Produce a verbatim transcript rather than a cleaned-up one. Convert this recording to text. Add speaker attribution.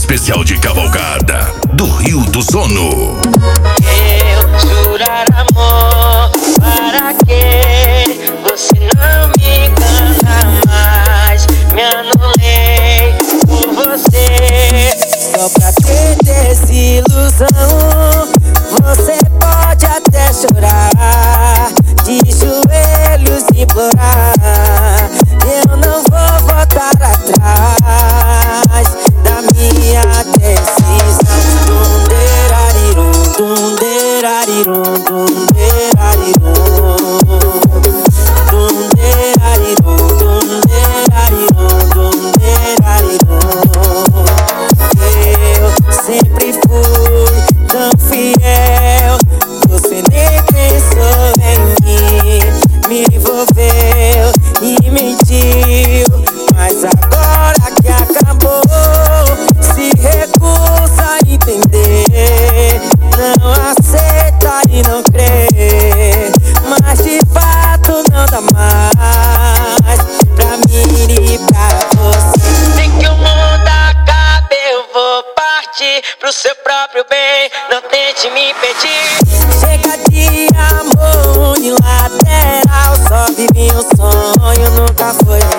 Speaker 1: especial de cavalgada do Rio do Sono.
Speaker 2: Eu jurar amor, para que você não me engana mais? Me anulei por você, só pra ter desilusão. Você pode até chorar, de joelhos implorar. Eu não vou voltar atrás da minha decisão. Dum-derarirum, dum-derarirum, dum-derarirum. Dum-derarirum, dum-derarirum, dum-derarirum. Eu sempre fui tão fiel, você nem pensou em mim. Me envolveu e mentiu, mas agora que acabou, se recusa a entender. Não aceita e não crê, mas de fato não dá mais pra mim e pra você. Tem que o mundo acabe, eu vou partir pro seu próprio bem, não tente me impedir. Chega de amor unilateral, só vivi um sonho, nunca foi real.